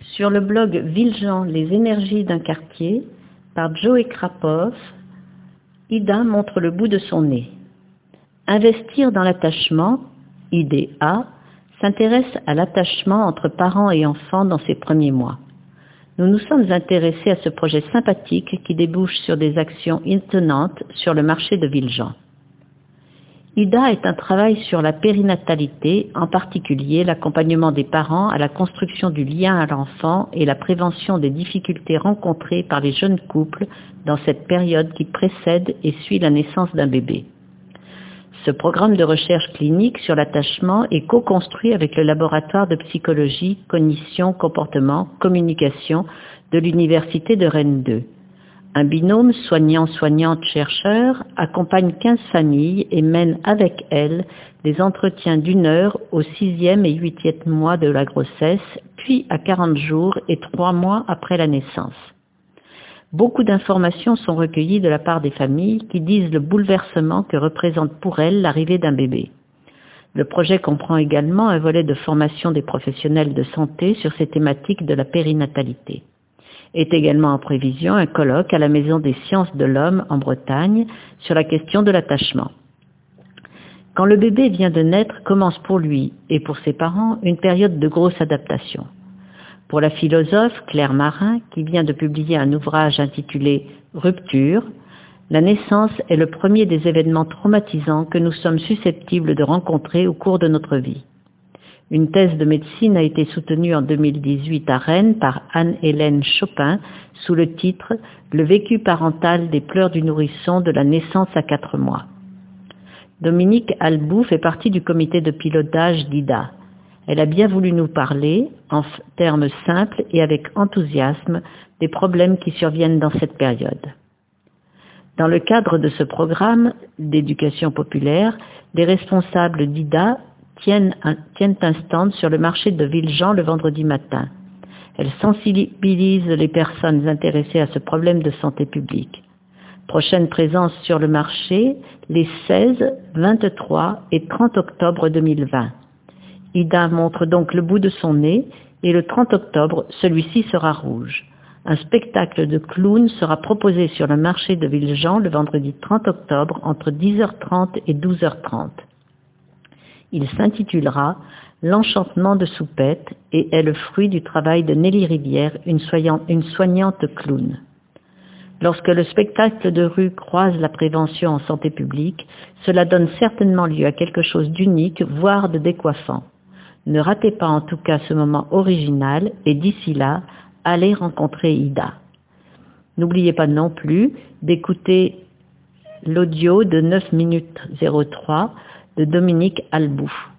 Sur le blog Viljean, les énergies d'un quartier, par Joe Krapov, Ida montre le bout de son nez. Investir dans l'attachement, IDA, s'intéresse à l'attachement entre parents et enfants dans ses premiers mois. Nous nous sommes intéressés à ce projet sympathique qui débouche sur des actions étonnantes sur le marché de Viljean. IDA est un travail sur la périnatalité, en particulier l'accompagnement des parents à la construction du lien à l'enfant et la prévention des difficultés rencontrées par les jeunes couples dans cette période qui précède et suit la naissance d'un bébé. Ce programme de recherche clinique sur l'attachement est co-construit avec le laboratoire de psychologie, cognition, comportement, communication de l'Université de Rennes 2. Un binôme soignant-soignante-chercheur accompagne 15 familles et mène avec elles des entretiens d'1 heure au 6e et 8e mois de la grossesse, puis à 40 jours et 3 mois après la naissance. Beaucoup d'informations sont recueillies de la part des familles qui disent le bouleversement que représente pour elles l'arrivée d'un bébé. Le projet comprend également un volet de formation des professionnels de santé sur ces thématiques de la périnatalité. Est également en prévision un colloque à la Maison des sciences de l'homme en Bretagne sur la question de l'attachement. Quand le bébé vient de naître, commence pour lui et pour ses parents une période de grosse adaptation. Pour la philosophe Claire Marin, qui vient de publier un ouvrage intitulé « Rupture », la naissance est le premier des événements traumatisants que nous sommes susceptibles de rencontrer au cours de notre vie. Une thèse de médecine a été soutenue en 2018 à Rennes par Anne-Hélène Chopin sous le titre « Le vécu parental des pleurs du nourrisson de la naissance à 4 mois ». Dominique Albou fait partie du comité de pilotage d'IDA. Elle a bien voulu nous parler, en termes simples et avec enthousiasme, des problèmes qui surviennent dans cette période. Dans le cadre de ce programme d'éducation populaire, les responsables d'IDA tiennent un stand sur le marché de Viljean le vendredi matin. Elles sensibilisent les personnes intéressées à ce problème de santé publique. Prochaine présence sur le marché les 16, 23 et 30 octobre 2020. Ida montre donc le bout de son nez et le 30 octobre, celui-ci sera rouge. Un spectacle de clown sera proposé sur le marché de Viljean le vendredi 30 octobre entre 10h30 et 12h30. Il s'intitulera « L'enchantement de Soupette » et est le fruit du travail de Nelly Rivière, une soignante clown. Lorsque le spectacle de rue croise la prévention en santé publique, cela donne certainement lieu à quelque chose d'unique, voire de décoiffant. Ne ratez pas en tout cas ce moment original et d'ici là, allez rencontrer Ida. N'oubliez pas non plus d'écouter l'audio de 9 minutes 03 de Dominique Albou.